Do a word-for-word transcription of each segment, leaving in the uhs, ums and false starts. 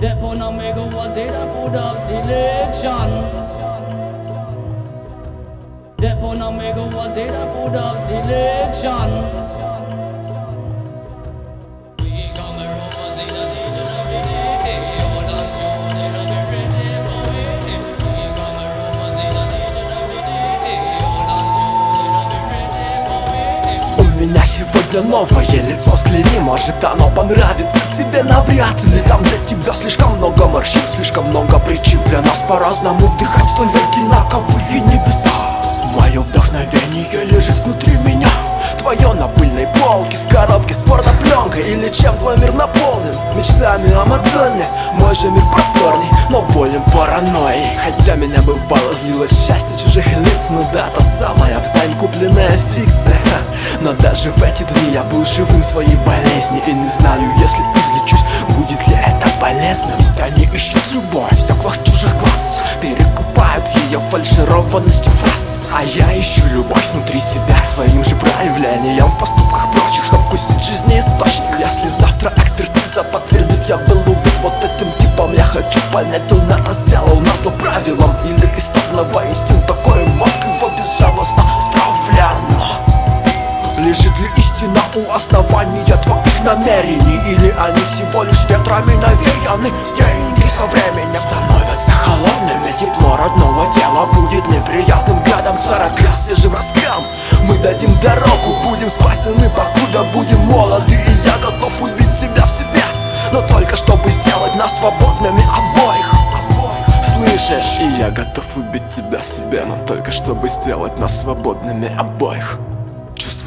Step on a me go a say that put up selection. Step on a me go a say that put up selection. We come around and say that they just have it. All on show they don't be ready for it. We come around and say that they just have it. All on show they don't be ready for it. У меня сегодня новое лицо с клеви. Может оно понравится тебе навряд ли. Там для тебя слишком много морщин, слишком много причин для нас по-разному вдыхать столь одинаковые небеса. Мое вдохновение лежит внутри меня. Твое на пыльной полке, в коробке с порнопленкой. Или чем твой мир наполнен? Мечтами о Мадонне. Мой же мир просторней, но болен паранойей. Хотя меня бывало злило счастье чужих лиц. Ну да, та самая взаймы купленная фикция. Но даже в эти дни я был живым в своей болезни. И не знаю, если излечусь, будет ли это полезно. Ведь они ищут любовь в стеклах чужих глаз, перекупают ее фальшированностью фраз. А я ищу любовь внутри себя к своим же проявлениям в поступках прочих, чтоб вкусить жизни источник. Если завтра экспертиза подтвердит, я был убит вот этим типом, я хочу понять, он это сделал нас по правилам или истопного инстинкта, такой мозг его безжалостно стравлян. Лежит ли истина у основания твоих намерений, или они всего лишь ветрами навеяны? Деньги со временем становятся холодными, тепло родного тела будет неприятным гадом к сорока свежим росткам. Мы дадим дорогу, будем спасены, покуда будем молоды. И я готов убить тебя в себе, но только чтобы сделать нас свободными обоих. Слышишь? И я готов убить тебя в себе, но только чтобы сделать нас свободными обоих. Чувствуй.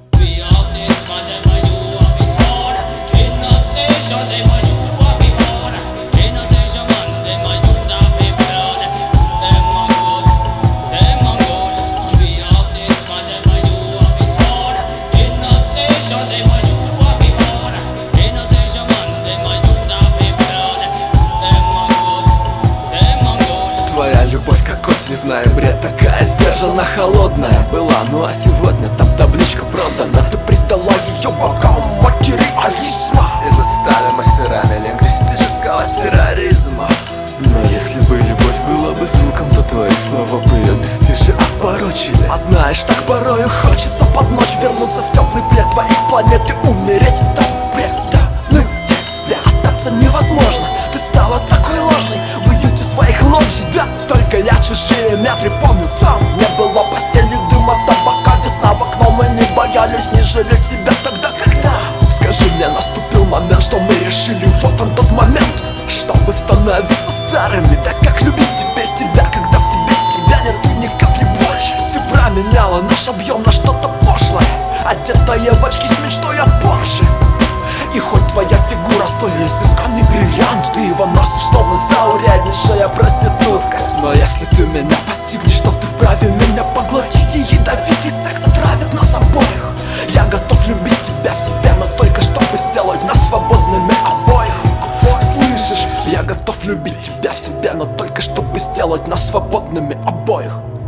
Твоя любовь как осень в ноябре, такая сдержанно холодная была. Ну а сегодня там табличка продана. Ты предала ее богам материализма, и мы стали мастерами лингвистического терроризма. Но если бы любовь была бы звуком, то твои слова бы ее бесстыже опорочили. А знаешь, так порою хочется под ночь вернуться в теплый плед твоих планет и умереть там преданным тебе. Остаться невозможно, ты стала такой ложной в уюте своих лоджий, да. Только я чужие метры помню, там не было постели, дыма, табака, весна в окно. Мы не боялись, не жалеть себя тогда, когда. Скажи мне, наступил момент, что мы решили, вот он тот момент, чтобы становиться старыми, так как любить теперь тебя, когда в тебе тебя нету ни капли больше. Ты променяла наш объем на что-то пошлое, одетая в очки с мечтой о Порше. И хоть твоя фигура столь изысканный бриллиант, ты его носишь словно зауряднейшая проститутка. Но если ты меня постигнешь, то ты вправе меня поглотить, и ядовитый секс отравит нас обоих. Я готов любить тебя в себе, но только чтобы сделать нас свободными обоих. Слышишь? Я готов любить тебя в себе, но только чтобы сделать нас свободными обоих.